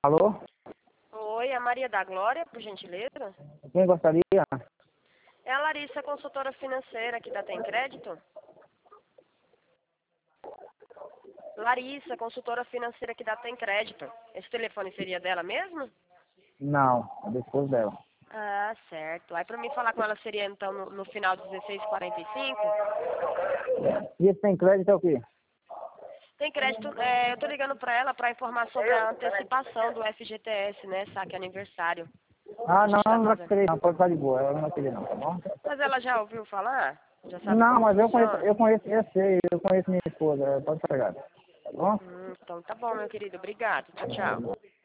Alô? Oi, a Maria da Glória, por gentileza? Quem gostaria? É a Larissa, consultora financeira aqui da Tem Crédito? Larissa, consultora financeira aqui da Tem Crédito. Esse telefone seria dela mesmo? Não, é do esposo dela. Ah, certo. Aí pra mim falar com ela seria então no final de 16h45? E esse tem crédito é o quê? Tem crédito, eu tô ligando pra ela pra informar sobre a antecipação do FGTS, né? Saque aniversário que Ah, a não, gente tá não vai fazendo. querer não, pode ficar de boa, ela não vai querer não, tá bom? Mas ela já ouviu falar? Já sabe Não, como mas funciona? eu conheço minha esposa, pode pegar, tá bom? Então tá bom, meu querido. Obrigado. Tchau, tchau.